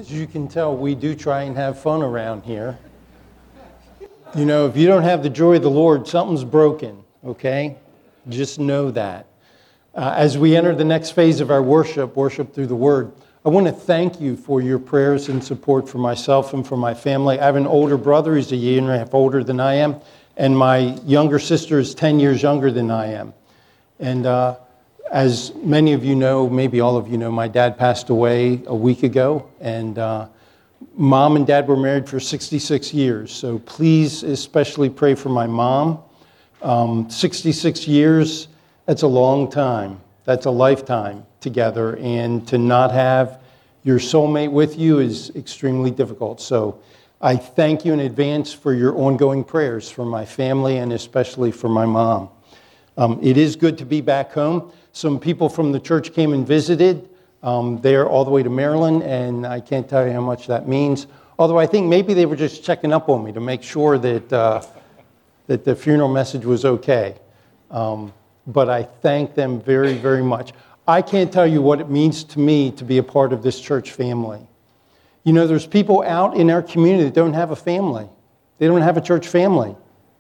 As you can tell, we do try and have fun around here. You know, if you don't have the joy of the Lord, something's broken, okay? Just know that. As we enter the next phase of our worship through the Word, I want to thank you for your prayers and support for myself and for my family. I have an older brother. He's a year and a half older than I am. And my younger sister is 10 years younger than I am. And as many of you know, maybe all of you know, my dad passed away a week ago. And Mom and Dad were married for 66 years. So please especially pray for my mom. 66 years, that's a long time. That's a lifetime together. And to not have your soulmate with you is extremely difficult. So I thank you in advance for your ongoing prayers for my family and especially for my mom. It is good to be back home. Some people from the church came and visited. They're all the way to Maryland, and I can't tell you how much that means. Although I think maybe they were just checking up on me to make sure that that the funeral message was okay. But I thank them very, very much. I can't tell you what it means to me to be a part of this church family. You know, there's people out in our community that don't have a family. They don't have a church family.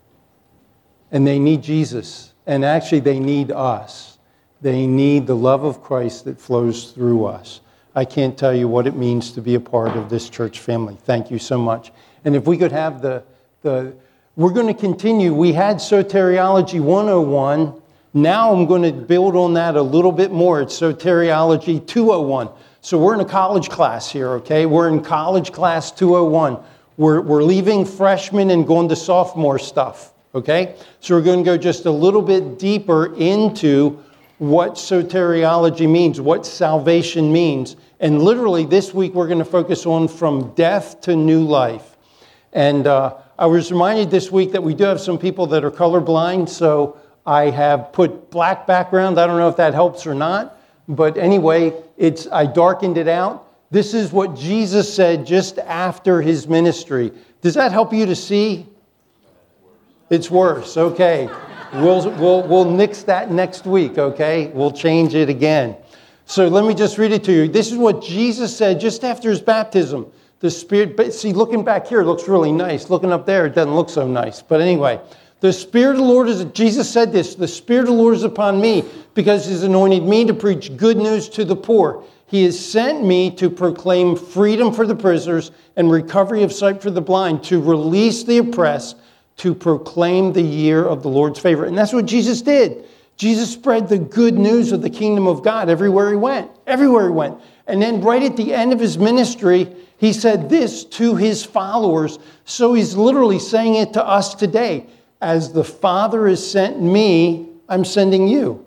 And they need Jesus. And actually, they need us. They need the love of Christ that flows through us. I can't tell you what it means to be a part of this church family. Thank you so much. And if we could have we're going to continue. We had Soteriology 101. Now I'm going to build on that a little bit more. It's Soteriology 201. So we're in a college class here, okay? We're in college class 201. We're leaving freshman and going to sophomore stuff, okay? So we're going to go just a little bit deeper into what soteriology means, what salvation means. And literally this week we're going to focus on from death to new life. And I was reminded this week that we do have some people that are colorblind, so I have put black background. I don't know if that helps or not. But anyway, I darkened it out. This is what Jesus said just after his ministry. Does that help you to see? It's worse. Okay. We'll nix that next week, okay? We'll change it again. So let me just read it to you. This is what Jesus said just after his baptism. The Spirit, see, looking back here, it looks really nice. Looking up there, it doesn't look so nice. But anyway, the Spirit of the Lord is, Jesus said this, the Spirit of the Lord is upon me because he has anointed me to preach good news to the poor. He has sent me to proclaim freedom for the prisoners and recovery of sight for the blind, to release the oppressed, to proclaim the year of the Lord's favor. And that's what Jesus did. Jesus spread the good news of the kingdom of God everywhere he went. Everywhere he went. And then right at the end of his ministry, he said this to his followers. So he's literally saying it to us today. As the Father has sent me, I'm sending you.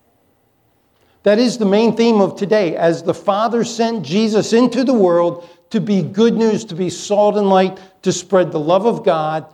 That is the main theme of today. As the Father sent Jesus into the world to be good news, to be salt and light, to spread the love of God,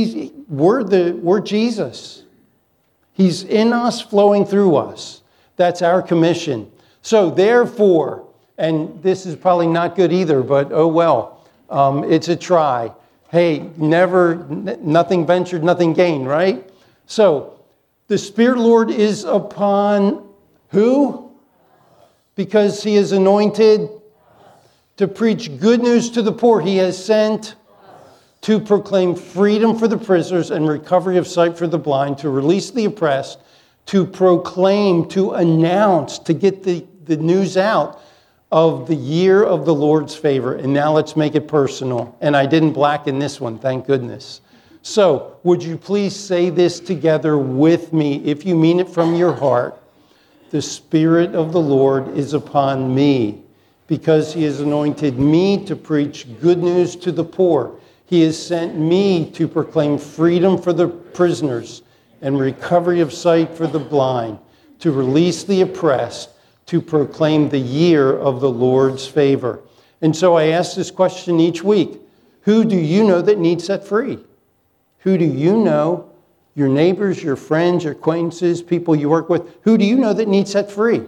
we're Jesus. He's in us, flowing through us. That's our commission. So therefore, and this is probably not good either, but oh well, it's a try. Hey, nothing ventured, nothing gained, right? So, the Spirit of the Lord is upon who? Because he is anointed to preach good news to the poor. He has sent to proclaim freedom for the prisoners and recovery of sight for the blind, to release the oppressed, to proclaim, to announce, to get the news out of the year of the Lord's favor. And now let's make it personal. And I didn't blacken this one, thank goodness. So, would you please say this together with me, if you mean it from your heart? The Spirit of the Lord is upon me, because he has anointed me to preach good news to the poor. He has sent me to proclaim freedom for the prisoners and recovery of sight for the blind, to release the oppressed, to proclaim the year of the Lord's favor. And so I ask this question each week. Who do you know that needs set free? Who do you know, your neighbors, your friends, your acquaintances, people you work with, who do you know that needs set free?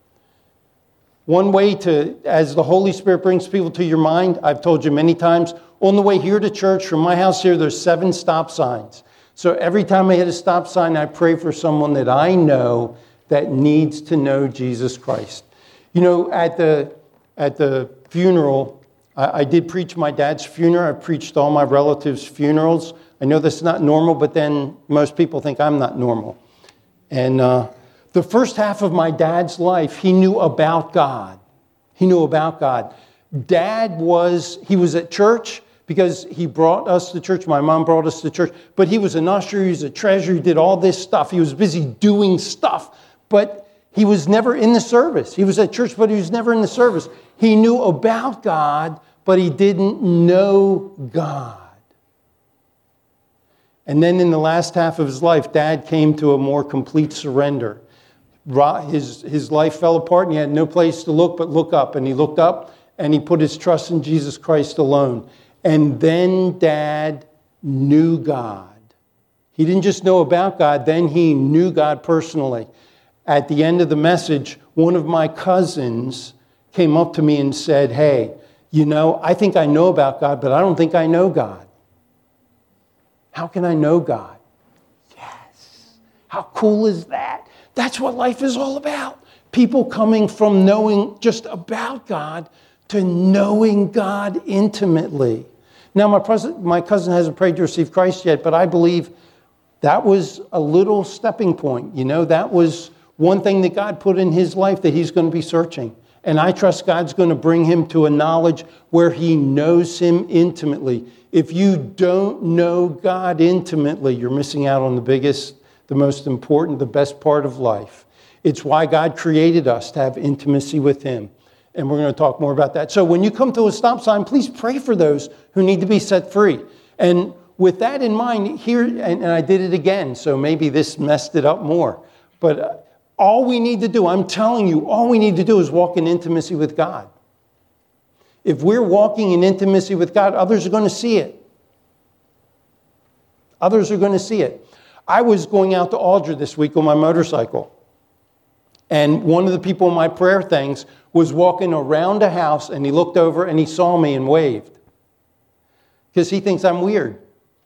One way to, as the Holy Spirit brings people to your mind, I've told you many times, on the way here to church, from my house here, there's 7 stop signs. So every time I hit a stop sign, I pray for someone that I know that needs to know Jesus Christ. You know, at the funeral, I did preach my dad's funeral. I preached all my relatives' funerals. I know that's not normal, but then most people think I'm not normal. And the first half of my dad's life, he knew about God. He knew about God. He was at church because he brought us to church. My mom brought us to church. But he was an usher, he was a treasurer, he did all this stuff. He was busy doing stuff. But he was never in the service. He was at church, but he was never in the service. He knew about God, but he didn't know God. And then in the last half of his life, Dad came to a more complete surrender. His life fell apart and he had no place to look but look up. And he looked up and he put his trust in Jesus Christ alone. And then Dad knew God. He didn't just know about God, then he knew God personally. At the end of the message, one of my cousins came up to me and said, hey, I think I know about God, but I don't think I know God. How can I know God? Yes. How cool is that? That's what life is all about. People coming from knowing just about God to knowing God intimately. Now, my cousin hasn't prayed to receive Christ yet, but I believe that was a little stepping point. That was one thing that God put in his life that he's going to be searching. And I trust God's going to bring him to a knowledge where he knows him intimately. If you don't know God intimately, you're missing out on the biggest, the most important, the best part of life. It's why God created us, to have intimacy with him. And we're going to talk more about that. So when you come to a stop sign, please pray for those who need to be set free. And with that in mind, here, and I did it again, so maybe this messed it up more. But all we need to do, I'm telling you, all we need to do is walk in intimacy with God. If we're walking in intimacy with God, others are going to see it. Others are going to see it. I was going out to Aldra this week on my motorcycle. And one of the people in my prayer things was walking around a house, and he looked over and he saw me and waved. Because he thinks I'm weird.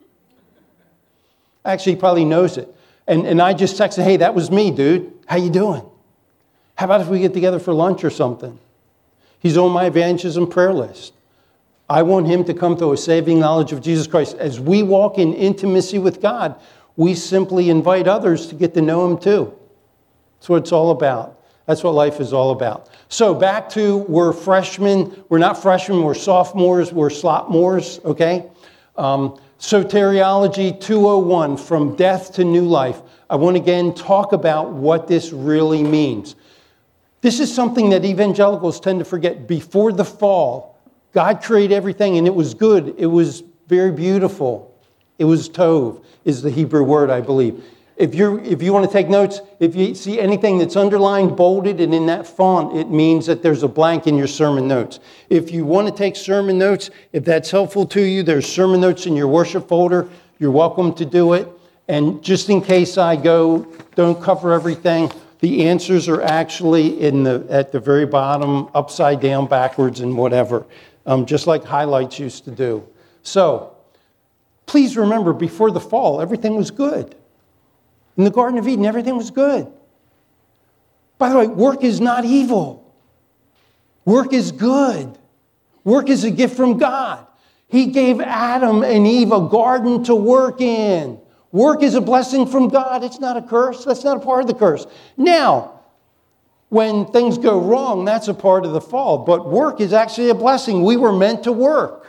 Actually, he probably knows it. And I just texted, hey, that was me, dude. How you doing? How about if we get together for lunch or something? He's on my evangelism prayer list. I want him to come to a saving knowledge of Jesus Christ. As we walk in intimacy with God, we simply invite others to get to know him too. That's what it's all about. That's what life is all about. So back to, we're freshmen. We're not freshmen, we're sophomores, we're slopmores, okay? Soteriology 201, From Death to New Life. I want to again talk about what this really means. This is something that evangelicals tend to forget. Before the fall, God created everything and it was good. It was very beautiful. It was tov, is the Hebrew word, I believe. If you want to take notes, if you see anything that's underlined, bolded, and in that font, it means that there's a blank in your sermon notes. If you want to take sermon notes, if that's helpful to you, there's sermon notes in your worship folder. You're welcome to do it. And just in case I don't cover everything, the answers are actually at the very bottom, upside down, backwards, and whatever, just like highlights used to do. So, please remember, before the fall, everything was good. In the Garden of Eden, everything was good. By the way, work is not evil. Work is good. Work is a gift from God. He gave Adam and Eve a garden to work in. Work is a blessing from God. It's not a curse. That's not a part of the curse. Now, when things go wrong, that's a part of the fall. But work is actually a blessing. We were meant to work.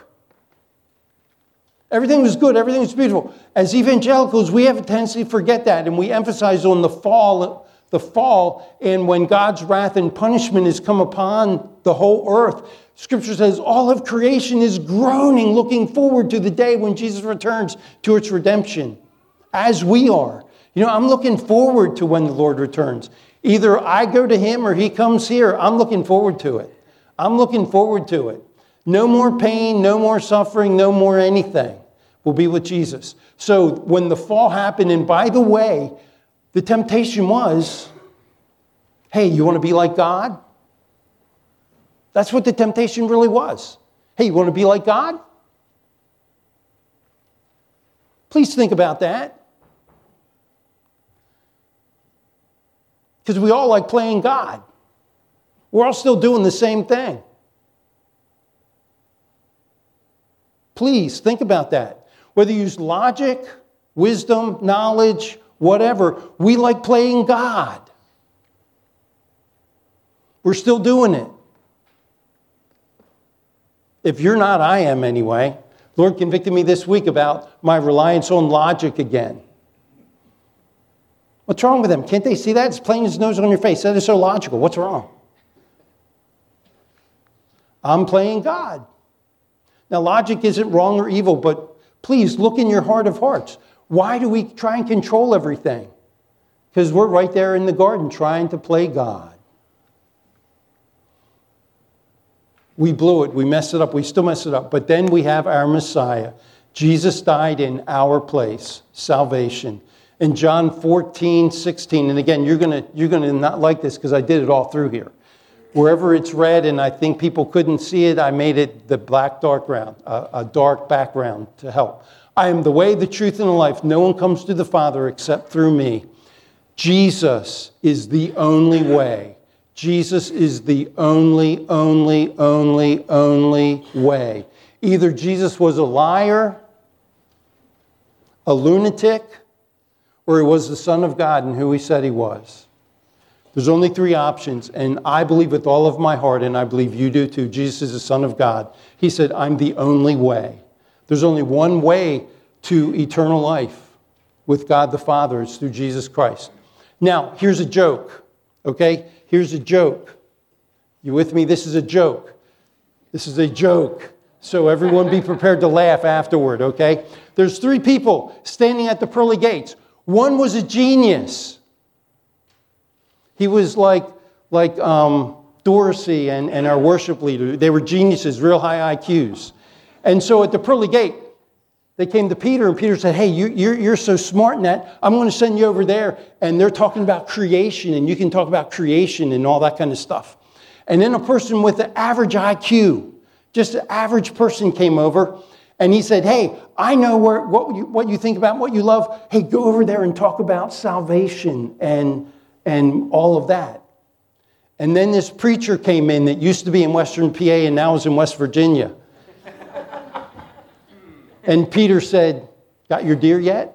Everything was good. Everything was beautiful. As evangelicals, we have a tendency to forget that, and we emphasize on the fall, and when God's wrath and punishment has come upon the whole earth. Scripture says all of creation is groaning, looking forward to the day when Jesus returns to its redemption, as we are. I'm looking forward to when the Lord returns. Either I go to him or he comes here. I'm looking forward to it. I'm looking forward to it. No more pain, no more suffering, no more anything. We'll be with Jesus. So when the fall happened, and by the way, the temptation was, hey, you want to be like God? That's what the temptation really was. Hey, you want to be like God? Please think about that. Because we all like playing God. We're all still doing the same thing. Please think about that. Whether you use logic, wisdom, knowledge, whatever, we like playing God. We're still doing it. If you're not, I am anyway. Lord convicted me this week about my reliance on logic again. What's wrong with them? Can't they see that? It's plain as nose on your face. That is so logical. What's wrong? I'm playing God. Now, logic isn't wrong or evil, but please look in your heart of hearts. Why do we try and control everything? Because we're right there in the garden trying to play God. We blew it. We messed it up. We still mess it up. But then we have our Messiah. Jesus died in our place. Salvation. In John 14:16, and again, you're gonna not like this because I did it all through here. Wherever it's red, and I think people couldn't see it, I made it the black background, a dark background to help. I am the way, the truth, and the life. No one comes to the Father except through me. Jesus is the only way. Jesus is the only way. Either Jesus was a liar, a lunatic, or he was the Son of God and who he said he was. There's only three options, and I believe with all of my heart, and I believe you do too, Jesus is the Son of God. He said, I'm the only way. There's only one way to eternal life with God the Father. It's through Jesus Christ. Now, here's a joke, okay? Here's a joke. You with me? This is a joke. This is a joke. So everyone be prepared to laugh afterward, okay? There's three people standing at the pearly gates. One was a genius. He was like Dorsey and our worship leader. They were geniuses, real high IQs. And so at the pearly gate, they came to Peter, and Peter said, hey, you're so smart in that, I'm going to send you over there. And they're talking about creation, and you can talk about creation and all that kind of stuff. And then a person with an average IQ, just an average person came over, and he said, hey, I know what you think about, what you love. Hey, go over there and talk about salvation and all of that. And then this preacher came in that used to be in Western PA and now is in West Virginia. And Peter said, got your deer yet?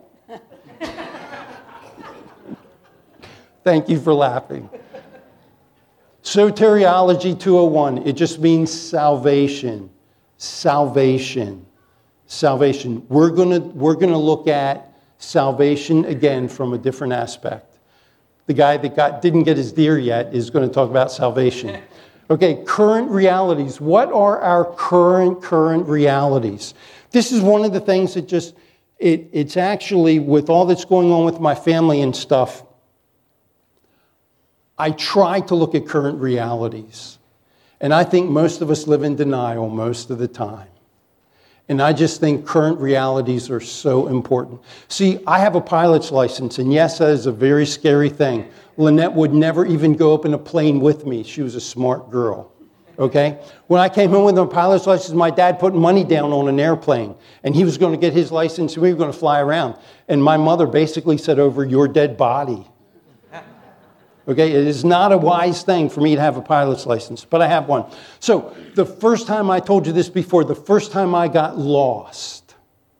Thank you for laughing. Soteriology 201, it just means salvation. Salvation. Salvation. We're gonna look at salvation again from a different aspect. The guy that didn't get his deer yet is going to talk about salvation. Okay, current realities. What are our current realities? This is one of the things that it's actually, with all that's going on with my family and stuff, I try to look at current realities. And I think most of us live in denial most of the time. And I just think current realities are so important. See, I have a pilot's license, and yes, that is a very scary thing. Lynette would never even go up in a plane with me. She was a smart girl, okay? When I came home with a pilot's license, my dad put money down on an airplane, and he was going to get his license, and we were going to fly around. And my mother basically said, over your dead body. Okay, it is not a wise thing for me to have a pilot's license, but I have one. So the first time, I told you this before, the first time I got lost,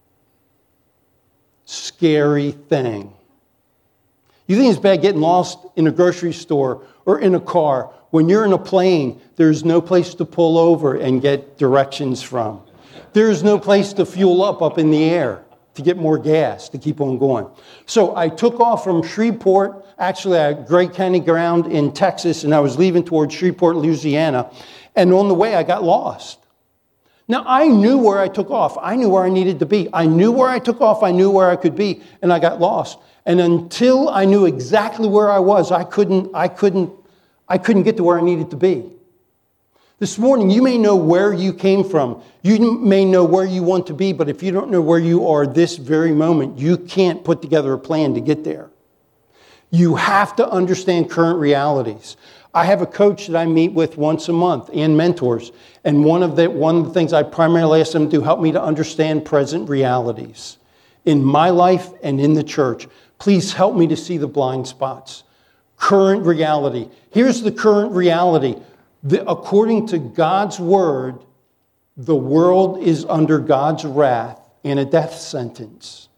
scary thing. You think it's bad getting lost in a grocery store or in a car? When you're in a plane, there's no place to pull over and get directions from. There's no place to fuel up in the air to get more gas, to keep on going. So I took off from Shreveport, actually at Greg County Ground in Texas, and I was leaving towards Shreveport, Louisiana, and on the way I got lost. Now I knew where I took off. I knew where I needed to be. I knew where I took off. I knew where I could be, and I got lost. And until I knew exactly where I was, I couldn't get to where I needed to be. This morning, you may know where you came from. You may know where you want to be, but if you don't know where you are this very moment, you can't put together a plan to get there. You have to understand current realities. I have a coach that I meet with once a month and mentors, and one of the things I primarily ask them to help me to understand present realities in my life and in the church. Please help me to see the blind spots. Current reality. Here's the current reality. According to God's word, The world is under God's wrath and a death sentence.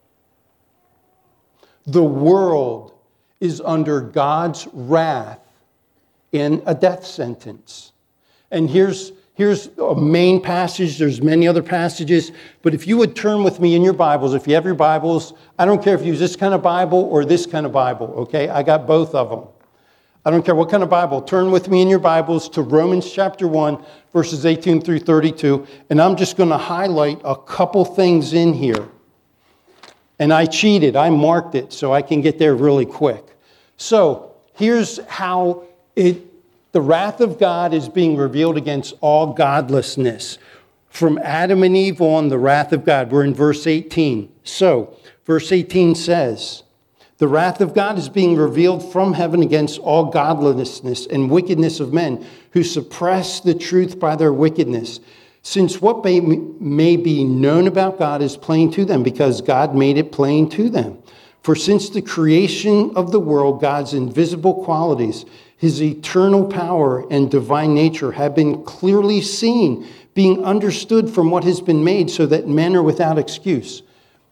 The world is under God's wrath and a death sentence. And here's a main passage. There's many other passages. But if you would turn with me in your Bibles, if you have your Bibles, I don't care if you use this kind of Bible or this kind of Bible, okay? I got both of them. I don't care what kind of Bible. Turn with me in your Bibles to Romans chapter 1, verses 18 through 32. And I'm just going to highlight a couple things in here. And I cheated. I marked it so I can get there really quick. So here's how the wrath of God is being revealed against all godlessness. From Adam and Eve on, the wrath of God. We're in verse 18. So, verse 18 says, the wrath of God is being revealed from heaven against all godlessness and wickedness of men who suppress the truth by their wickedness. Since what may be known about God is plain to them, because God made it plain to them. For since the creation of the world, God's invisible qualities, his eternal power and divine nature have been clearly seen, being understood from what has been made, so that men are without excuse.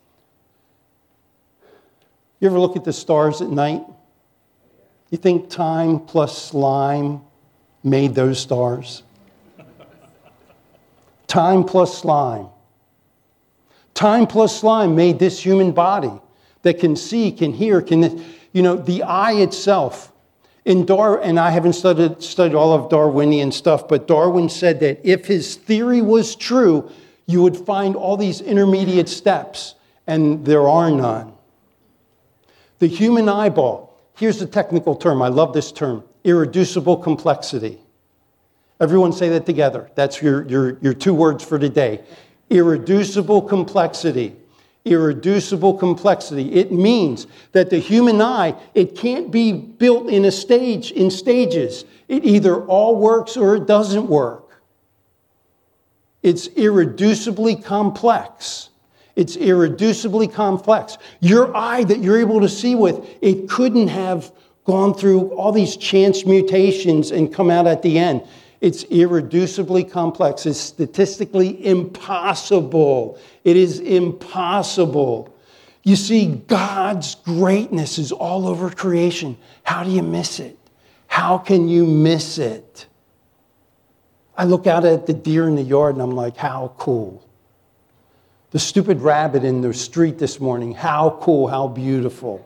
You ever look at the stars at night? You think time plus slime made those stars? Time plus slime. Time plus slime made this human body that can see, can hear, the eye itself. And I haven't studied all of Darwinian stuff, but Darwin said that if his theory was true, you would find all these intermediate steps, and there are none. The human eyeball, here's the technical term, I love this term, irreducible complexity. Everyone say that together. That's your 2 words for today. Irreducible complexity. Irreducible complexity. It means that the human eye, it can't be built in stages. It either all works or it doesn't work. It's irreducibly complex. It's irreducibly complex. Your eye that you're able to see with, it couldn't have gone through all these chance mutations and come out at the end. It's irreducibly complex. It's statistically impossible. It is impossible. You see, God's greatness is all over creation. How do you miss it? How can you miss it? I look out at the deer in the yard and I'm like, how cool. The stupid rabbit in the street this morning, how cool, how beautiful.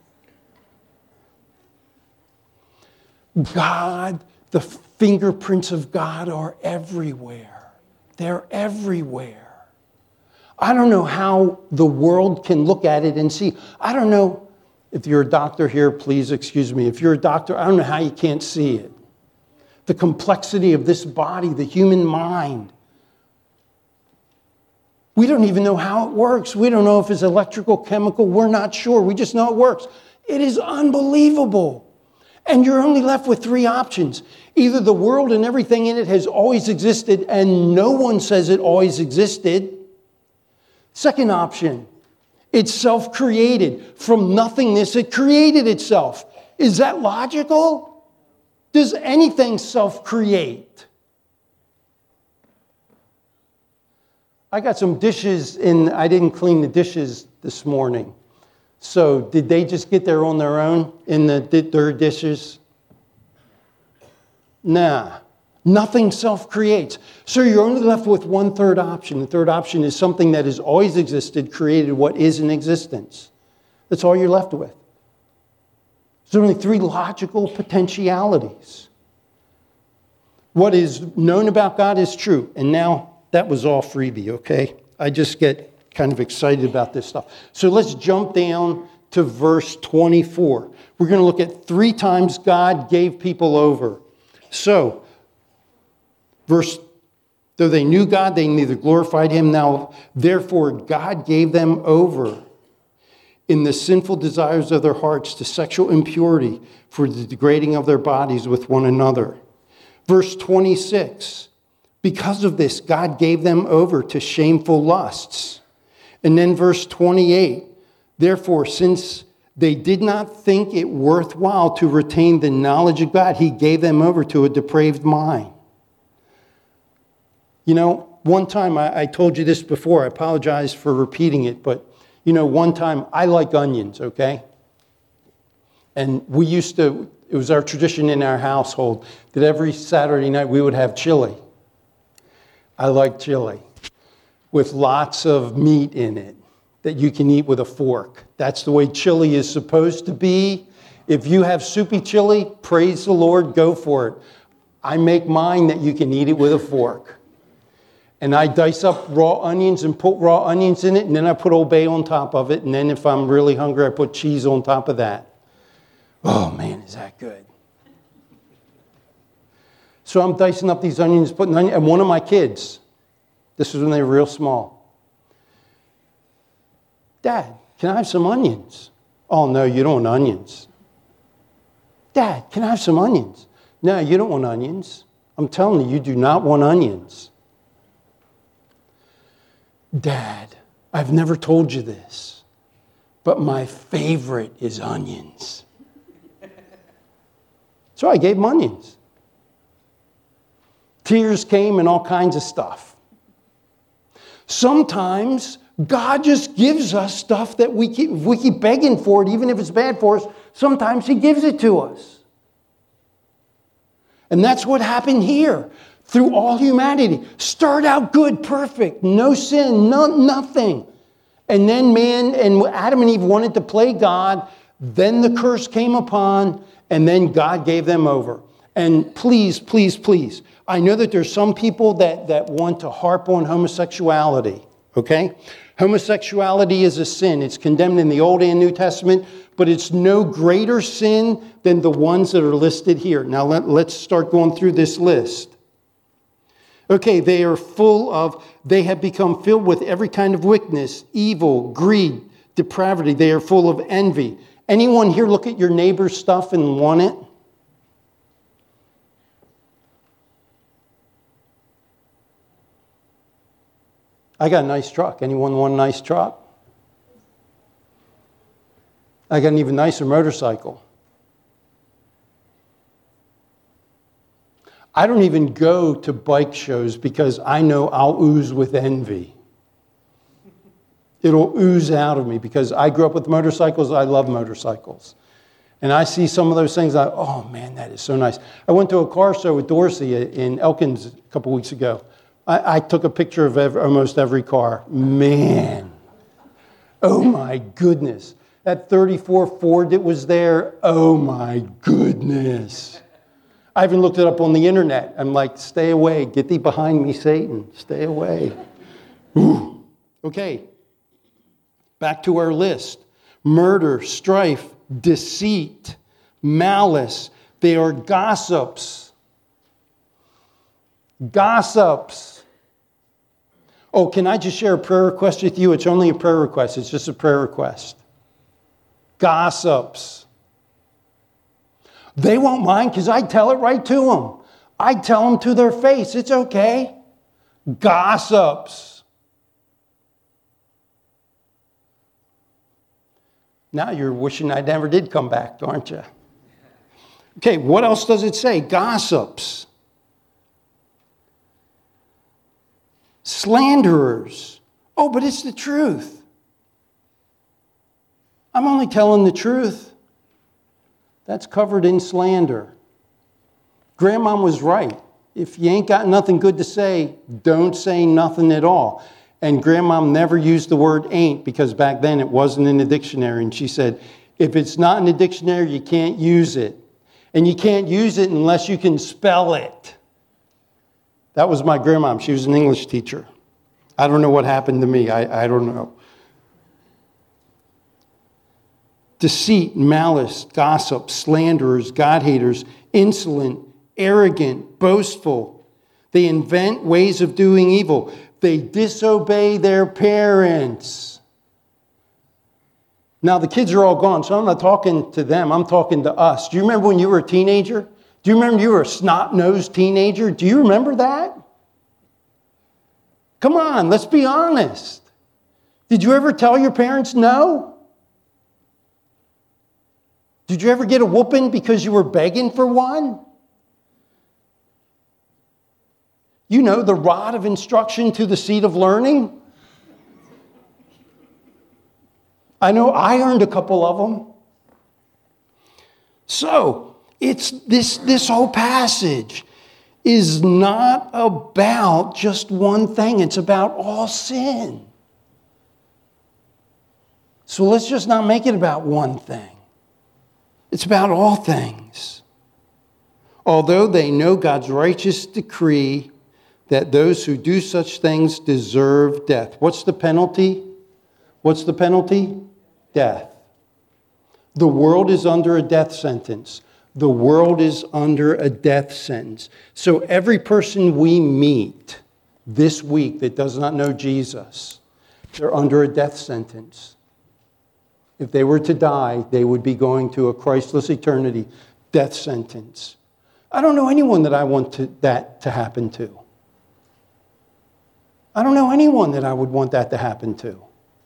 God, the fingerprints of God are everywhere. They're everywhere. I don't know how the world can look at it and see. I don't know if you're a doctor here, please excuse me. If you're a doctor, I don't know how you can't see it. The complexity of this body, the human mind. We don't even know how it works. We don't know if it's electrical, chemical. We're not sure. We just know it works. It is unbelievable. And you're only left with 3 options. Either the world and everything in it has always existed and no one says it always existed. Second option, it's self-created. From nothingness, it created itself. Is that logical? Does anything self-create? I got some dishes and I didn't clean the dishes this morning. So did they just get there on their own in their dishes? Nah, nothing self-creates. So you're only left with 1/3 option. The third option is something that has always existed, created what is in existence. That's all you're left with. There's only 3 logical potentialities. What is known about God is true. And now that was all freebie, okay? I just get kind of excited about this stuff. So let's jump down to verse 24. We're going to look at 3 times God gave people over. So, though they knew God, they neither glorified him. Now, therefore, God gave them over in the sinful desires of their hearts to sexual impurity for the degrading of their bodies with one another. Verse 26, because of this, God gave them over to shameful lusts. And then verse 28, therefore, since they did not think it worthwhile to retain the knowledge of God, he gave them over to a depraved mind. You know, one time, I told you this before, I apologize for repeating it, but one time I like onions, okay? And it was our tradition in our household that every Saturday night we would have chili. I like chili with lots of meat in it that you can eat with a fork. That's the way chili is supposed to be. If you have soupy chili, praise the Lord, go for it. I make mine that you can eat it with a fork. And I dice up raw onions and put raw onions in it, and then I put Old Bay on top of it, and then if I'm really hungry, I put cheese on top of that. Oh, man, is that good. So I'm dicing up these onions, putting onions, and one of my kids, this was when they were real small, Dad, can I have some onions? Oh, no, you don't want onions. Dad, can I have some onions? No, you don't want onions. I'm telling you, you do not want onions. Dad, I've never told you this, but my favorite is onions. So I gave him onions. Tears came and all kinds of stuff. Sometimes God just gives us stuff that we keep begging for it, even if it's bad for us. Sometimes He gives it to us. And that's what happened here. Through all humanity. Start out good, perfect, no sin, nothing. And then man and Adam and Eve wanted to play God. Then the curse came upon, and then God gave them over. And please, please, please, I know that there's some people that want to harp on homosexuality, okay? Homosexuality is a sin. It's condemned in the Old and New Testament, but it's no greater sin than the ones that are listed here. Now let's start going through this list. Okay, they have become filled with every kind of wickedness, evil, greed, depravity. They are full of envy. Anyone here look at your neighbor's stuff and want it? I got a nice truck. Anyone want a nice truck? I got an even nicer motorcycle. I don't even go to bike shows because I know I'll ooze with envy. It'll ooze out of me because I grew up with motorcycles. I love motorcycles. And I see some of those things, oh man, that is so nice. I went to a car show with Dorsey in Elkins a couple weeks ago. I took a picture of almost every car. Man, oh my goodness. That 34 Ford that was there, oh my goodness. I even looked it up on the internet. I'm like, stay away. Get thee behind me, Satan. Stay away. Ooh. Okay. Back to our list. Murder, strife, deceit, malice. They are gossips. Gossips. Oh, can I just share a prayer request with you? It's only a prayer request. It's just a prayer request. Gossips. They won't mind because I tell it right to them. I tell them to their face. It's okay. Gossips. Now you're wishing I never did come back, aren't you? Okay, what else does it say? Gossips. Slanderers. Oh, but it's the truth. I'm only telling the truth. That's covered in slander. Grandma was right. If you ain't got nothing good to say, don't say nothing at all. And Grandma never used the word ain't because back then it wasn't in the dictionary. And she said, if it's not in the dictionary, you can't use it. And you can't use it unless you can spell it. That was my grandma. She was an English teacher. I don't know what happened to me. I don't know. Deceit, malice, gossip, slanderers, God-haters, insolent, arrogant, boastful. They invent ways of doing evil. They disobey their parents. Now, the kids are all gone, so I'm not talking to them. I'm talking to us. Do you remember when you were a teenager? Do you remember you were a snot-nosed teenager? Do you remember that? Come on, let's be honest. Did you ever tell your parents no? Did you ever get a whooping because you were begging for one? You know, the rod of instruction to the seed of learning. I know I earned a couple of them. So, it's this whole passage is not about just one thing. It's about all sin. So let's just not make it about one thing. It's about all things. Although they know God's righteous decree that those who do such things deserve death. What's the penalty? What's the penalty? Death. The world is under a death sentence. The world is under a death sentence. So every person we meet this week that does not know Jesus, they're under a death sentence. If they were to die, they would be going to a Christless eternity, death sentence. I don't know anyone that I want that to happen to. I don't know anyone that I would want that to happen to.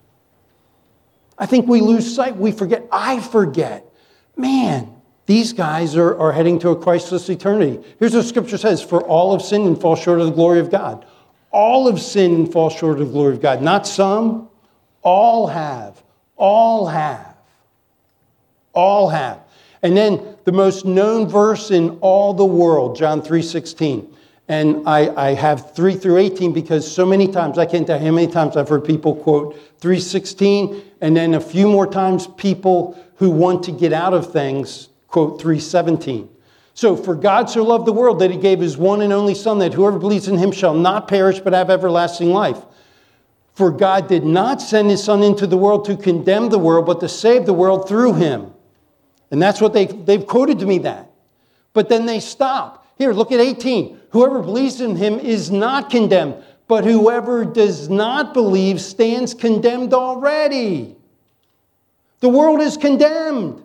I think we lose sight. We forget. I forget. Man, these guys are heading to a Christless eternity. Here's what Scripture says. For all have sinned and fall short of the glory of God. All have sinned and fall short of the glory of God. Not some. All have. All have. All have. And then the most known verse in all the world, John 3:16. And I have 3 through 18 because so many times, I can't tell you how many times I've heard people quote 3:16, and then a few more times people who want to get out of things quote 3:17. So, for God so loved the world that he gave his one and only Son, that whoever believes in him shall not perish but have everlasting life. For God did not send his Son into the world to condemn the world, but to save the world through him. And that's what they've quoted to me that. But then they stop. Here, look at 18. Whoever believes in him is not condemned, but whoever does not believe stands condemned already. The world is condemned.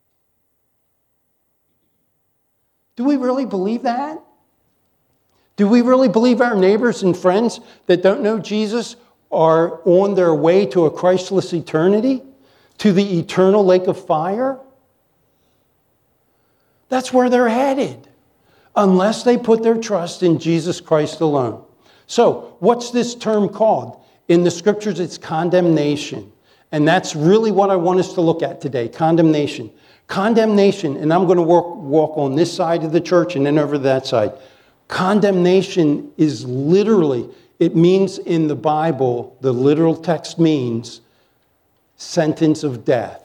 Do we really believe that? Do we really believe our neighbors and friends that don't know Jesus are on their way to a Christless eternity? To the eternal lake of fire? That's where they're headed. Unless they put their trust in Jesus Christ alone. So, what's this term called? In the Scriptures, it's condemnation. And that's really what I want us to look at today, condemnation. Condemnation, and I'm going to walk on this side of the church and then over that side. Condemnation is literally, it means in the Bible, the literal text means sentence of death.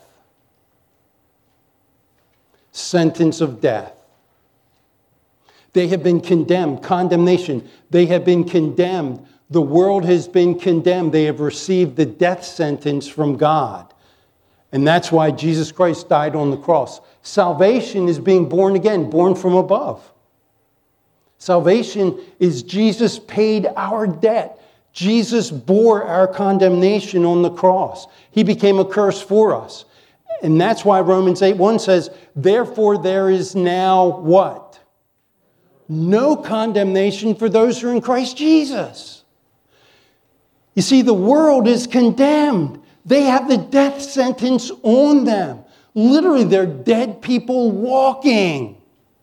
Sentence of death. They have been condemned. Condemnation. They have been condemned. The world has been condemned. They have received the death sentence from God. And that's why Jesus Christ died on the cross. Salvation is being born again, born from above. Salvation is Jesus paid our debt. Jesus bore our condemnation on the cross. He became a curse for us. And that's why Romans 8:1 says, therefore there is now what? No condemnation for those who are in Christ Jesus. You see, the world is condemned. They have the death sentence on them. Literally, they're dead people walking.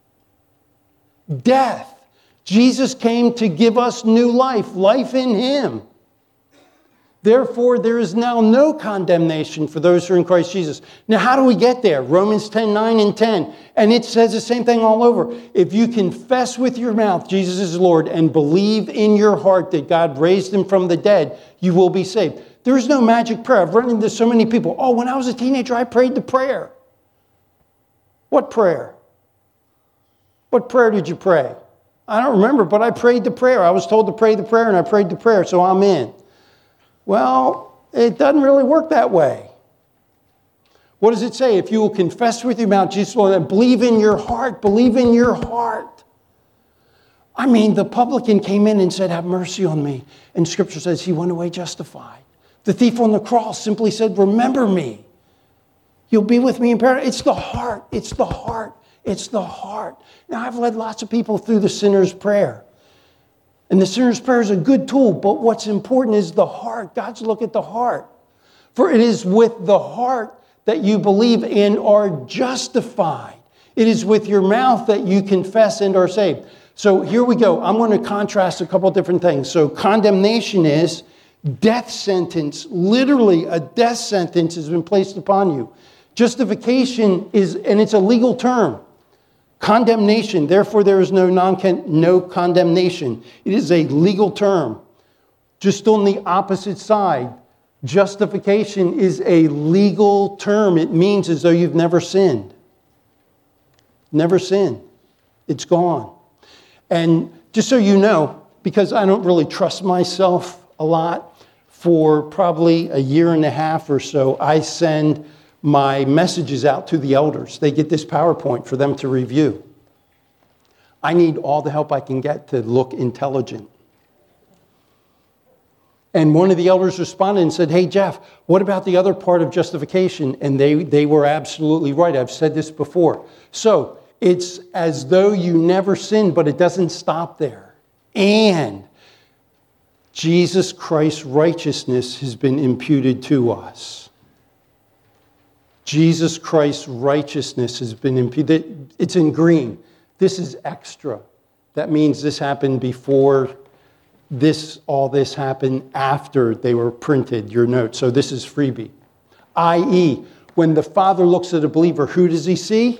Death. Jesus came to give us new life, life in him. Therefore, there is now no condemnation for those who are in Christ Jesus. Now, how do we get there? Romans 10:9 and 10. And it says the same thing all over. If you confess with your mouth Jesus is Lord and believe in your heart that God raised him from the dead, you will be saved. There is no magic prayer. I've run into so many people. Oh, when I was a teenager, I prayed the prayer. What prayer? What prayer did you pray? I don't remember, but I prayed the prayer. I was told to pray the prayer, and I prayed the prayer, so I'm in. Well, it doesn't really work that way. What does it say? If you will confess with your mouth Jesus Lord and believe in your heart, believe in your heart. I mean, the publican came in and said, have mercy on me. And Scripture says he went away justified. The thief on the cross simply said, remember me. You'll be with me in paradise. It's the heart. It's the heart. It's the heart. Now, I've led lots of people through the sinner's prayer. And the sinner's prayer is a good tool, but what's important is the heart. God's look at the heart. For it is with the heart that you believe and are justified. It is with your mouth that you confess and are saved. So here we go. I'm going to contrast a couple of different things. So condemnation is death sentence. Literally, a death sentence has been placed upon you. Justification is, and it's a legal term. Condemnation, therefore there is no condemnation. It is a legal term. Just on the opposite side, justification is a legal term. It means as though you've never sinned. Never sinned. It's gone. And just so you know, because I don't really trust myself a lot, for probably a year and a half or so, I send my messages out to the elders. They get this PowerPoint for them to review. I need all the help I can get to look intelligent. And one of the elders responded and said, hey, Jeff, what about the other part of justification? And they were absolutely right. I've said this before. So it's as though you never sinned, but it doesn't stop there. And Jesus Christ's righteousness has been imputed to us. Jesus Christ's righteousness has been imputed. It's in green. This is extra. That means this happened before all this happened after they were printed, your notes. So this is freebie. I.e., when the Father looks at a believer, who does he see?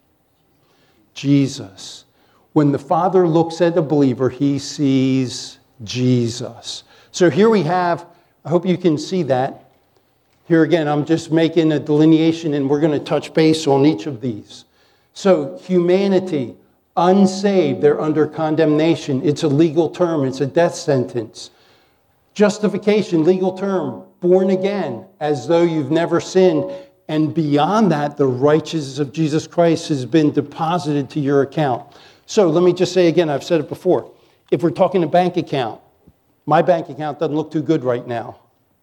Jesus. When the Father looks at a believer, he sees Jesus. So here we have, I hope you can see that. Here again, I'm just making a delineation and we're going to touch base on each of these. So humanity, unsaved, they're under condemnation. It's a legal term. It's a death sentence. Justification, legal term. Born again, as though you've never sinned. And beyond that, the righteousness of Jesus Christ has been deposited to your account. So let me just say again, I've said it before. If we're talking a bank account, my bank account doesn't look too good right now.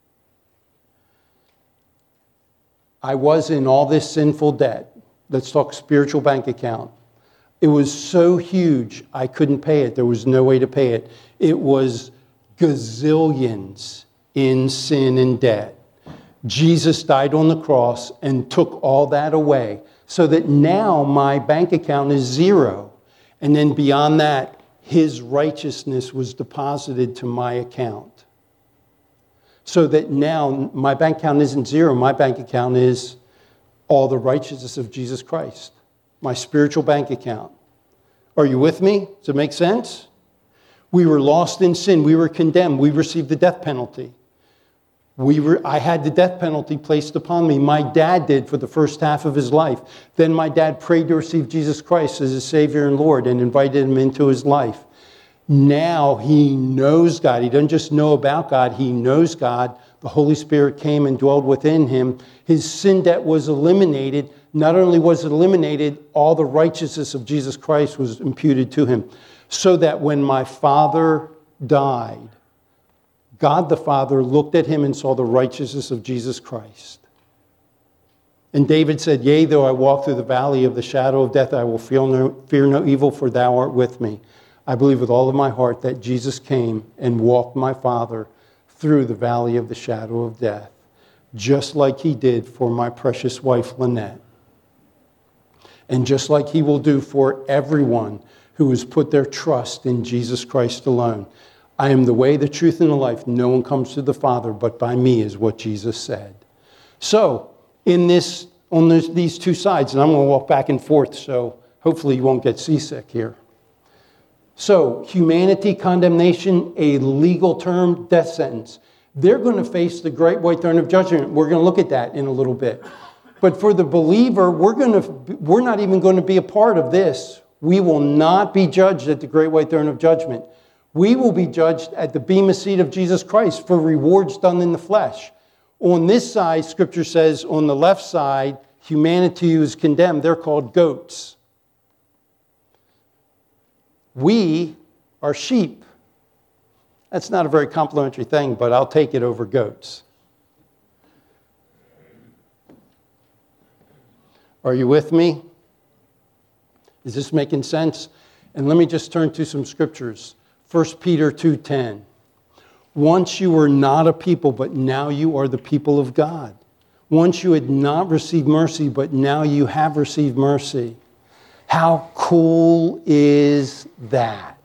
I was in all this sinful debt. Let's talk spiritual bank account. It was so huge, I couldn't pay it. There was no way to pay it. It was gazillions in sin and debt. Jesus died on the cross and took all that away so that now my bank account is zero. And then beyond that, his righteousness was deposited to my account. So that now my bank account isn't zero. My bank account is all the righteousness of Jesus Christ. My spiritual bank account. Are you with me? Does it make sense? We were lost in sin. We were condemned. We received the death penalty. I had the death penalty placed upon me. My dad did for the first half of his life. Then my dad prayed to receive Jesus Christ as his Savior and Lord and invited him into his life. Now he knows God. He doesn't just know about God. He knows God. The Holy Spirit came and dwelled within him. His sin debt was eliminated. Not only was it eliminated, all the righteousness of Jesus Christ was imputed to him. So that when my father died, God the Father looked at him and saw the righteousness of Jesus Christ. And David said, yea, though I walk through the valley of the shadow of death, I will fear no evil, for thou art with me. I believe with all of my heart that Jesus came and walked my Father through the valley of the shadow of death, just like he did for my precious wife, Lynette. And just like he will do for everyone who has put their trust in Jesus Christ alone. I am the way, the truth, and the life. No one comes to the Father but by me, is what Jesus said. So, these two sides, and I'm going to walk back and forth, so hopefully you won't get seasick here. So, humanity, condemnation, a legal term, death sentence. They're going to face the great white throne of judgment. We're going to look at that in a little bit. But for the believer, we're not even going to be a part of this. We will not be judged at the great white throne of judgment. We will be judged at the bema seat of Jesus Christ for rewards done in the flesh. On this side, Scripture says, on the left side, humanity is condemned. They're called goats. We are sheep. That's not a very complimentary thing, but I'll take it over goats. Are you with me? Is this making sense? And let me just turn to some scriptures. 1 Peter 2:10. Once you were not a people, but now you are the people of God. Once you had not received mercy, but now you have received mercy. How cool is that?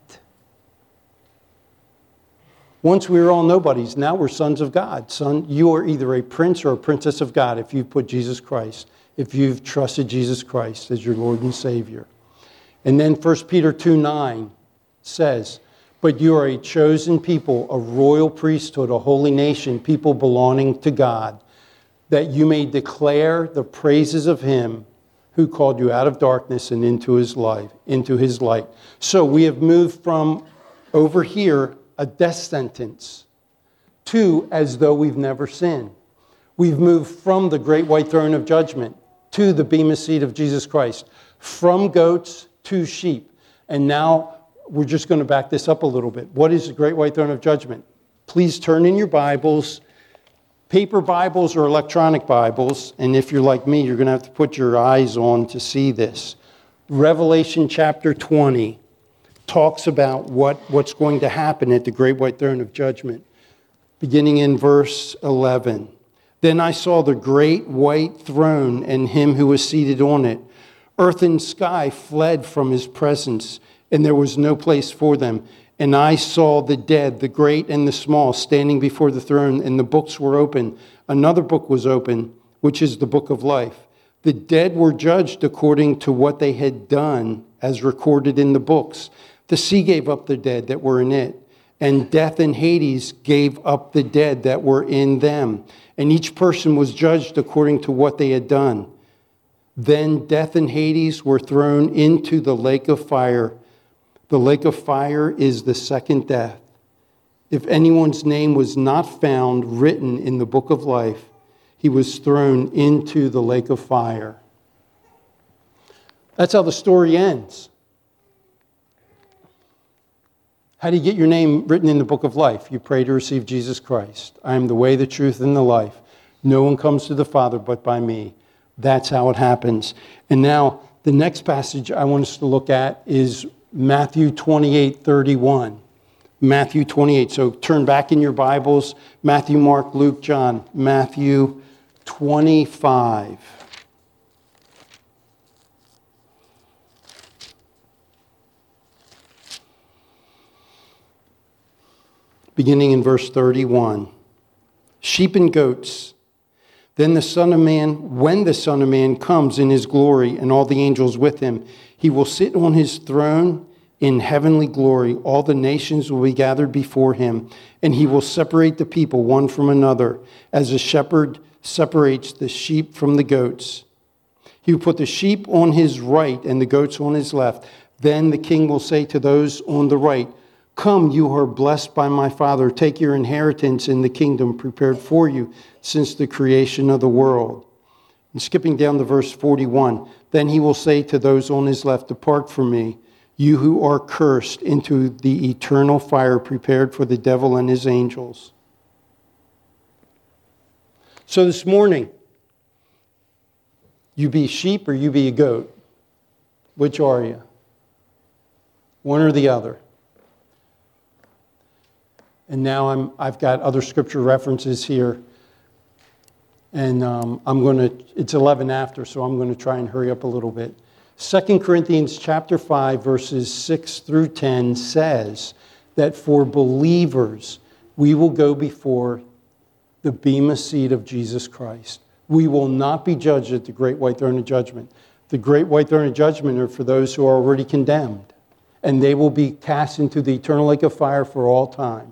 Once we were all nobodies, now we're sons of God. Son, you are either a prince or a princess of God if you've put Jesus Christ, if you've trusted Jesus Christ as your Lord and Savior. And then 1 Peter 2:9 says, but you are a chosen people, a royal priesthood, a holy nation, people belonging to God, that you may declare the praises of him who called you out of darkness and into his light. So we have moved from over here, a death sentence, to as though we've never sinned. We've moved from the great white throne of judgment to the bema seat of Jesus Christ, from goats to sheep. And now we're just going to back this up a little bit. What is the great white throne of judgment? Please turn in your Bibles, paper Bibles or electronic Bibles, and if you're like me, you're going to have to put your eyes on to see this. Revelation chapter 20 talks about what's going to happen at the great white throne of judgment, beginning in verse 11. Then I saw the great white throne and him who was seated on it. Earth and sky fled from his presence, and there was no place for them. And I saw the dead, the great and the small, standing before the throne, and the books were open. Another book was open, which is the book of life. The dead were judged according to what they had done, as recorded in the books. The sea gave up the dead that were in it, and death and Hades gave up the dead that were in them. And each person was judged according to what they had done. Then death and Hades were thrown into the lake of fire. The lake of fire is the second death. If anyone's name was not found written in the book of life, he was thrown into the lake of fire. That's how the story ends. How do you get your name written in the book of life? You pray to receive Jesus Christ. I am the way, the truth, and the life. No one comes to the Father but by me. That's how it happens. And now, the next passage I want us to look at is Matthew 28:31. Matthew 28. So turn back in your Bibles. Matthew, Mark, Luke, John. Matthew 25. Beginning in verse 31. Sheep and goats. Then the Son of Man, when the Son of Man comes in his glory and all the angels with him, he will sit on his throne in heavenly glory. All the nations will be gathered before him, and he will separate the people one from another, as a shepherd separates the sheep from the goats. He will put the sheep on his right and the goats on his left. Then the king will say to those on the right, come, you are blessed by my Father. Take your inheritance in the kingdom prepared for you since the creation of the world. And skipping down to verse 41, then he will say to those on his left, depart from me, you who are cursed, into the eternal fire prepared for the devil and his angels. So this morning, you be sheep or you be a goat? Which are you? One or the other? And now I've got other scripture references here. And it's 11 after, so I'm going to try and hurry up a little bit. 2 Corinthians chapter 5, verses 6 through 10 says that for believers, we will go before the bema seat of Jesus Christ. We will not be judged at the great white throne of judgment. The great white throne of judgment are for those who are already condemned, and they will be cast into the eternal lake of fire for all time.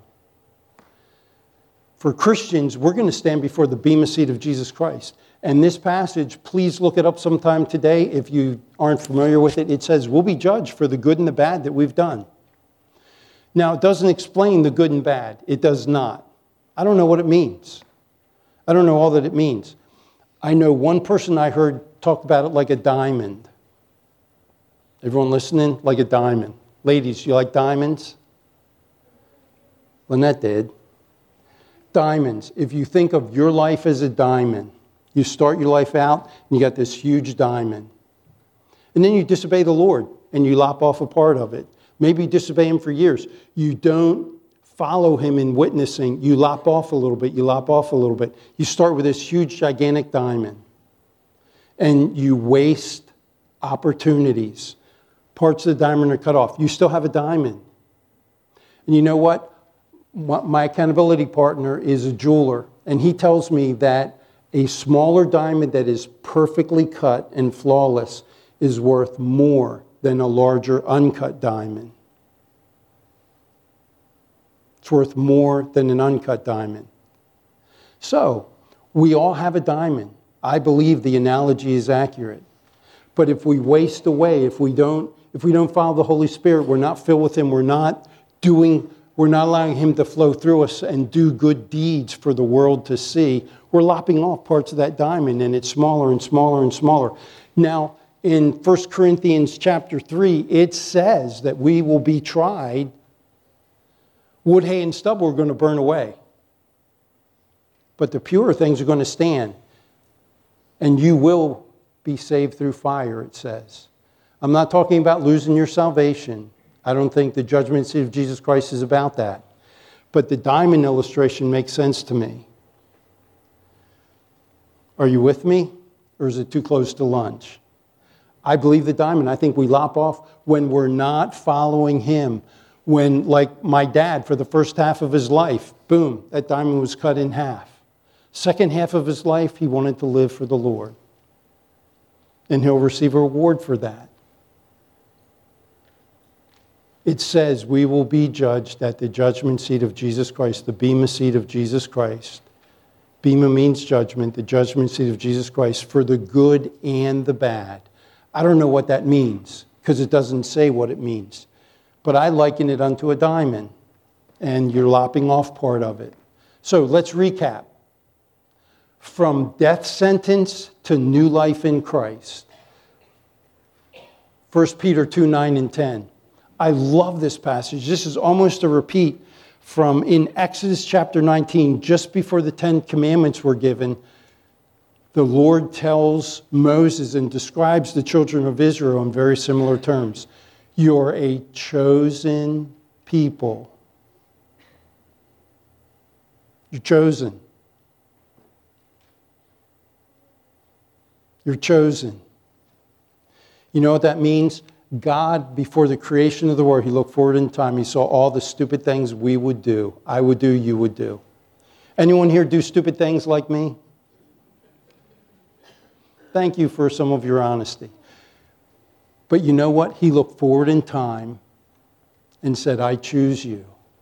For Christians, we're going to stand before the bema seat of Jesus Christ. And this passage, please look it up sometime today if you aren't familiar with it. It says we'll be judged for the good and the bad that we've done. Now, it doesn't explain the good and bad. It does not. I don't know what it means. I don't know all that it means. I know one person I heard talk about it like a diamond. Everyone listening? Like a diamond. Ladies, you like diamonds? Lynette did. Diamonds. If you think of your life as a diamond, you start your life out and you got this huge diamond. And then you disobey the Lord and you lop off a part of it. Maybe you disobey him for years. You don't follow him in witnessing. You lop off a little bit. You lop off a little bit. You start with this huge, gigantic diamond. And you waste opportunities. Parts of the diamond are cut off. You still have a diamond. And you know what? My accountability partner is a jeweler, and he tells me that a smaller diamond that is perfectly cut and flawless is worth more than a larger uncut diamond. It's worth more than an uncut diamond. So, we all have a diamond. I believe the analogy is accurate. But if we waste away, if we don't follow the Holy Spirit, we're not filled with Him, we're not allowing Him to flow through us and do good deeds for the world to see, we're lopping off parts of that diamond, and it's smaller and smaller and smaller. Now, in 1 Corinthians chapter 3, it says that we will be tried. Wood, hay, and stubble are going to burn away. But the pure things are going to stand. And you will be saved through fire, it says. I'm not talking about losing your salvation. I don't think the judgment seat of Jesus Christ is about that. But the diamond illustration makes sense to me. Are you with me? Or is it too close to lunch? I believe the diamond. I think we lop off when we're not following Him. When, like my dad, for the first half of his life, boom, that diamond was cut in half. Second half of his life, he wanted to live for the Lord. And he'll receive a reward for that. It says we will be judged at the judgment seat of Jesus Christ, the bema seat of Jesus Christ. Bema means judgment, the judgment seat of Jesus Christ, for the good and the bad. I don't know what that means, because it doesn't say what it means. But I liken it unto a diamond, and you're lopping off part of it. So let's recap. From death sentence to new life in Christ. 1 Peter 2, 9 and 10. I love this passage. This is almost a repeat from in Exodus chapter 19, just before the 10 Commandments were given. The Lord tells Moses and describes the children of Israel in very similar terms. You're a chosen people. You're chosen. You're chosen. You know what that means? God, before the creation of the world, He looked forward in time. He saw all the stupid things we would do. I would do, you would do. Anyone here do stupid things like me? Thank you for some of your honesty. But you know what? He looked forward in time and said, I choose you.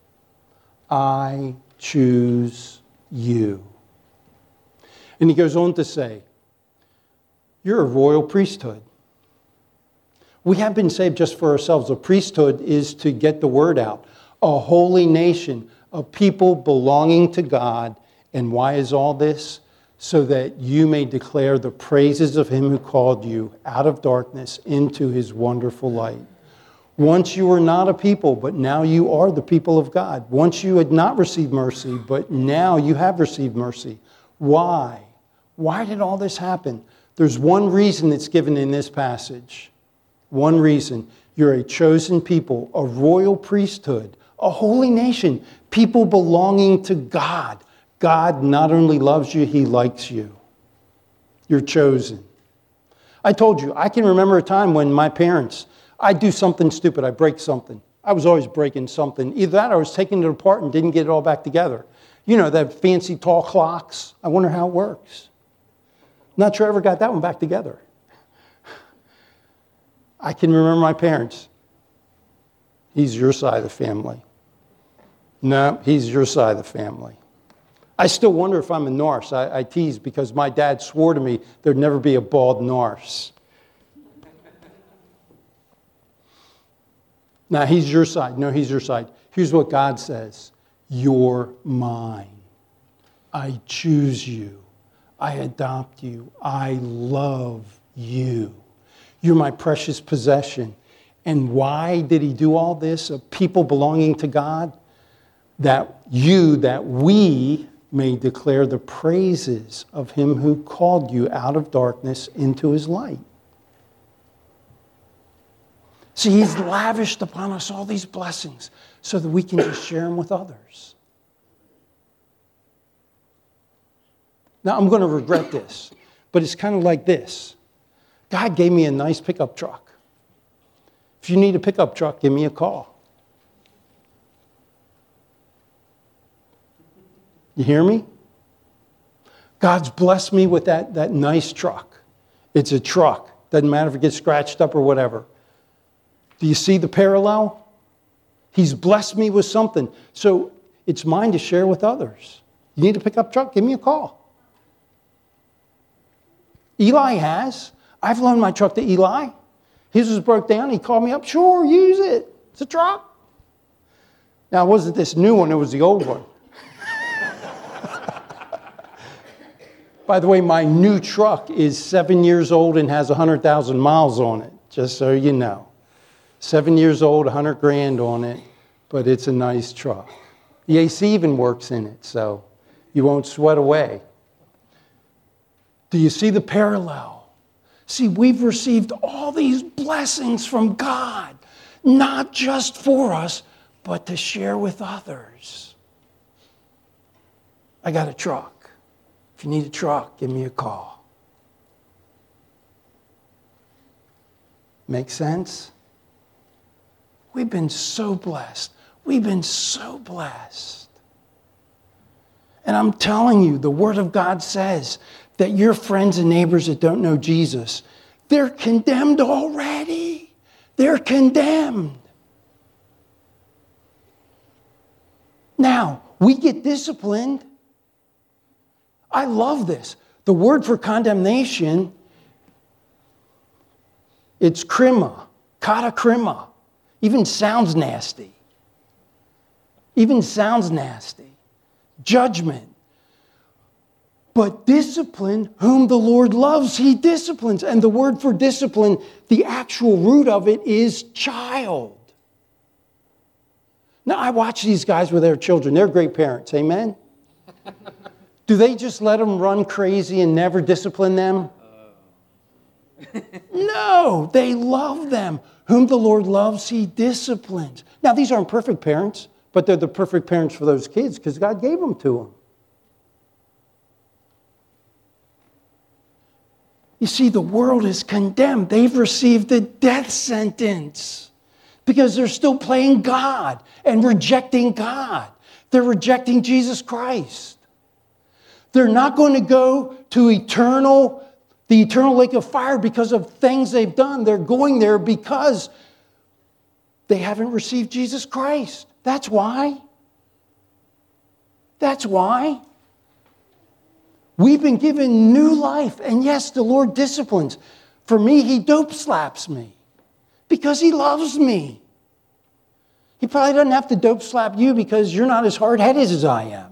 I choose you. And he goes on to say, you're a royal priesthood. We have been saved just for ourselves. A priesthood is to get the word out. A holy nation, a people belonging to God. And why is all this? So that you may declare the praises of Him who called you out of darkness into His wonderful light. Once you were not a people, but now you are the people of God. Once you had not received mercy, but now you have received mercy. Why? Why did all this happen? There's one reason it's given in this passage. One reason. You're a chosen people, a royal priesthood, a holy nation, people belonging to God. God not only loves you, He likes you. You're chosen. I told you, I can remember a time when my parents, I'd do something stupid, I'd break something. I was always breaking something. Either that or I was taking it apart and didn't get it all back together. You know, that fancy tall clocks. I wonder how it works. Not sure I ever got that one back together. I can remember my parents. He's your side of the family. No, he's your side of the family. I still wonder if I'm a narce. I tease because my dad swore to me there'd never be a bald narce. Now, he's your side. No, he's your side. Here's what God says. You're mine. I choose you. I adopt you. I love you. You're my precious possession. And why did He do all this? Of people belonging to God? That we may declare the praises of Him who called you out of darkness into His light. See, He's lavished upon us all these blessings so that we can just share them with others. Now, I'm going to regret this, but it's kind of like this. God gave me a nice pickup truck. If you need a pickup truck, give me a call. You hear me? God's blessed me with that nice truck. It's a truck. Doesn't matter if it gets scratched up or whatever. Do you see the parallel? He's blessed me with something. So it's mine to share with others. You need a pickup truck? Give me a call. Eli has. I've loaned my truck to Eli. His was broke down. He called me up. Sure, use it. It's a truck. Now, it wasn't this new one. It was the old one. By the way, my new truck is 7 years old and has 100,000 miles on it, just so you know. 7 years old, 100 grand on it, but it's a nice truck. The AC even works in it, so you won't sweat away. Do you see the parallel? See, we've received all these blessings from God, not just for us, but to share with others. I got a truck. If you need a truck, give me a call. Make sense? We've been so blessed. We've been so blessed. And I'm telling you, the Word of God says that your friends and neighbors that don't know Jesus, they're condemned already. They're condemned. Now, we get disciplined. I love this. The word for condemnation, it's krima, katakrima. Even sounds nasty. Judgment. But discipline, whom the Lord loves, he disciplines. And the word for discipline, the actual root of it is child. Now, I watch these guys with their children. They're great parents. Amen? Do they just let them run crazy and never discipline them? No, they love them. Whom the Lord loves, he disciplines. Now, these aren't perfect parents, but they're the perfect parents for those kids because God gave them to them. You see, the world is condemned. They've received a death sentence because they're still playing God and rejecting God. They're rejecting Jesus Christ. They're not going to go to the eternal lake of fire because of things they've done. They're going there because they haven't received Jesus Christ. That's why. That's why. We've been given new life. And yes, the Lord disciplines. For me, he dope slaps me because he loves me. He probably doesn't have to dope slap you because you're not as hard-headed as I am.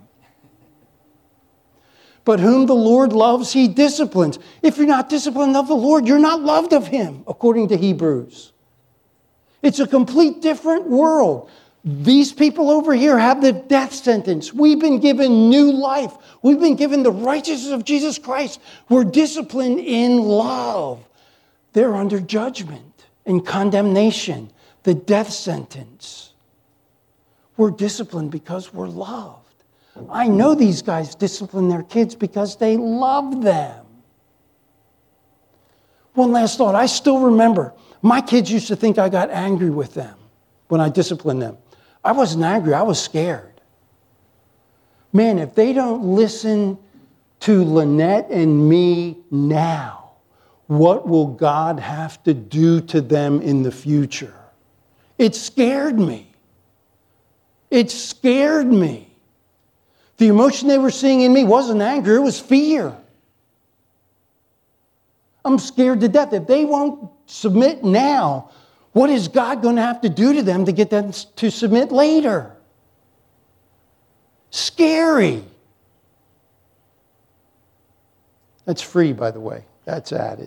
But whom the Lord loves, he disciplines. If you're not disciplined of the Lord, you're not loved of him, according to Hebrews. It's a complete different world. These people over here have the death sentence. We've been given new life. We've been given the righteousness of Jesus Christ. We're disciplined in love. They're under judgment and condemnation, the death sentence. We're disciplined because we're loved. I know these guys discipline their kids because they love them. One last thought. I still remember my kids used to think I got angry with them when I disciplined them. I wasn't angry. I was scared. Man, if they don't listen to Lynette and me now, what will God have to do to them in the future? It scared me. It scared me. The emotion they were seeing in me wasn't anger, it was fear. I'm scared to death. If they won't submit now, what is God going to have to do to them to get them to submit later? Scary. That's free, by the way. That's added.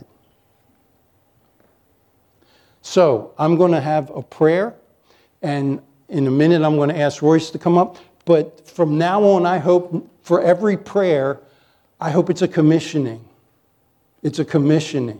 So I'm going to have a prayer, and in a minute I'm going to ask Royce to come up. But from now on, I hope for every prayer, I hope it's a commissioning. It's a commissioning.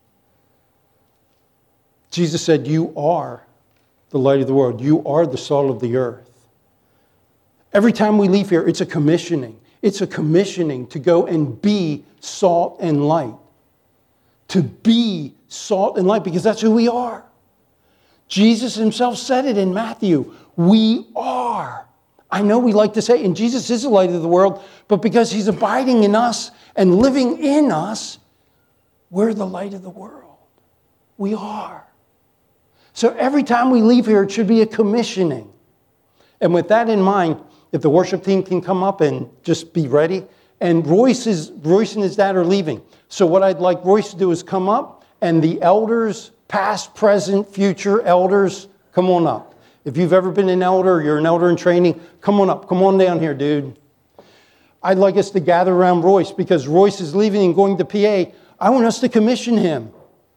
Jesus said, you are the light of the world. You are the salt of the earth. Every time we leave here, it's a commissioning. It's a commissioning to go and be salt and light. To be salt and light, because that's who we are. Jesus himself said it in Matthew. We are. I know we like to say, and Jesus is the light of the world, but because he's abiding in us and living in us, we're the light of the world. We are. So every time we leave here, it should be a commissioning. And with that in mind, if the worship team can come up and just be ready. And Royce and his dad are leaving. So what I'd like Royce to do is come up, and the elders, past, present, future elders, come on up. If you've ever been an elder, or you're an elder in training, come on up. Come on down here, dude. I'd like us to gather around Royce because Royce is leaving and going to PA. I want us to commission him.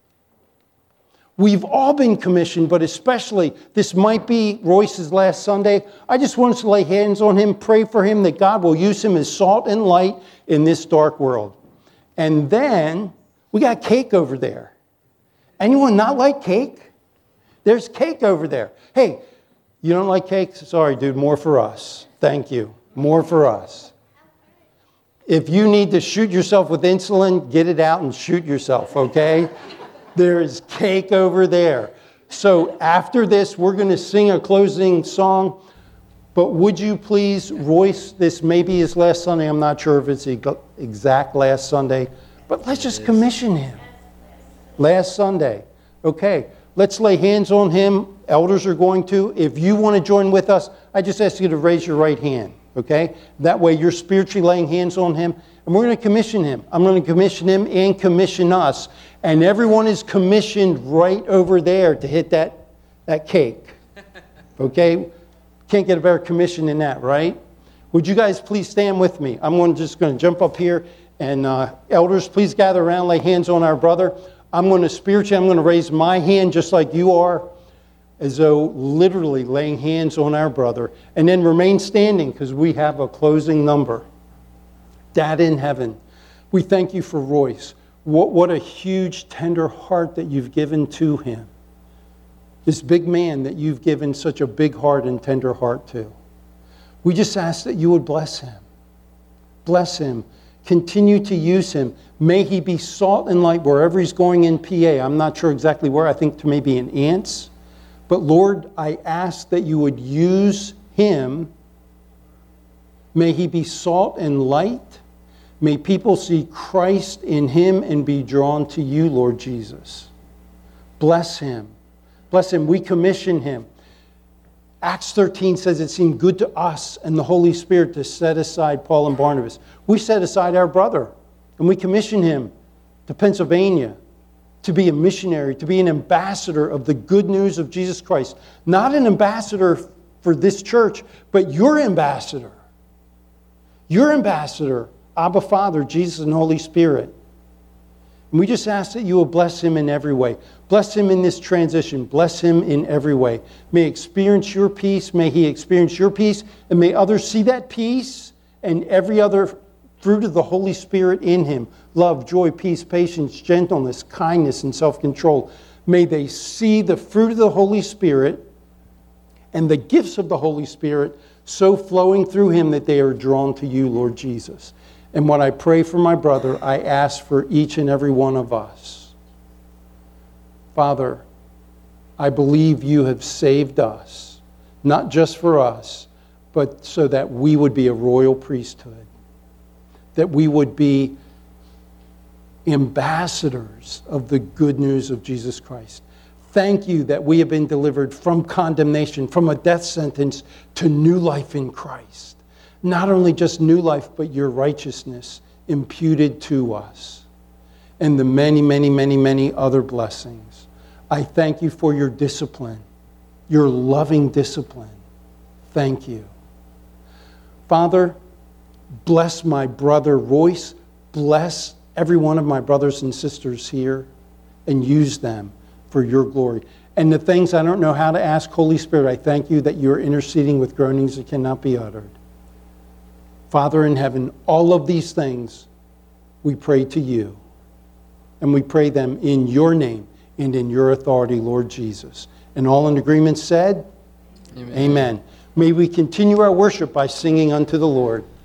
We've all been commissioned, but especially this might be Royce's last Sunday. I just want us to lay hands on him, pray for him that God will use him as salt and light in this dark world. And then we got cake over there. Anyone not like cake? There's cake over there. Hey, you don't like cake? Sorry, dude, more for us. Thank you. More for us. If you need to shoot yourself with insulin, get it out and shoot yourself, okay? There is cake over there. So after this, we're going to sing a closing song. But would you please, Royce, this may be his last Sunday. I'm not sure if it's the exact last Sunday. But let's just commission him. Last Sunday. Okay, let's lay hands on him. Elders are going to. If you want to join with us, I just ask you to raise your right hand. Okay? That way you're spiritually laying hands on him. And we're going to commission him. I'm going to commission him and commission us. And everyone is commissioned right over there to hit that cake. Okay? Can't get a better commission than that, right? Would you guys please stand with me? I'm just going to jump up here. And elders, please gather around, lay hands on our brother. I'm going to raise my hand just like you are, as though literally laying hands on our brother. And then remain standing because we have a closing number. Dad in heaven, we thank you for Royce. What a huge, tender heart that you've given to him. This big man that you've given such a big heart and tender heart to. We just ask that you would bless him. Bless him. Continue to use him. May he be salt and light wherever he's going in PA. I'm not sure exactly where. I think to maybe in Ants. But Lord, I ask that you would use him. May he be salt and light. May people see Christ in him and be drawn to you, Lord Jesus. Bless him. Bless him. We commission him. Acts 13 says it seemed good to us and the Holy Spirit to set aside Paul and Barnabas. We set aside our brother and we commission him to Pennsylvania to be a missionary, to be an ambassador of the good news of Jesus Christ. Not an ambassador for this church, but your ambassador. Your ambassador, Abba Father, Jesus and Holy Spirit. And we just ask that you will bless him in every way. Bless him in this transition. Bless him in every way. May he experience your peace. May he experience your peace. And may others see that peace and every other fruit of the Holy Spirit in him. Love, joy, peace, patience, gentleness, kindness, and self-control. May they see the fruit of the Holy Spirit and the gifts of the Holy Spirit so flowing through him that they are drawn to you, Lord Jesus. And when I pray for my brother, I ask for each and every one of us. Father, I believe you have saved us, not just for us, but so that we would be a royal priesthood, that we would be ambassadors of the good news of Jesus Christ. Thank you that we have been delivered from condemnation, from a death sentence, to new life in Christ. Not only just new life, but your righteousness imputed to us. And the many, many, many, many other blessings. I thank you for your discipline, your loving discipline. Thank you. Father, bless my brother Royce. Bless every one of my brothers and sisters here and use them for your glory. And the things I don't know how to ask, Holy Spirit, I thank you that you're interceding with groanings that cannot be uttered. Father in heaven, all of these things we pray to you. And we pray them in your name and in your authority, Lord Jesus. And all in agreement said, Amen. Amen. May we continue our worship by singing unto the Lord.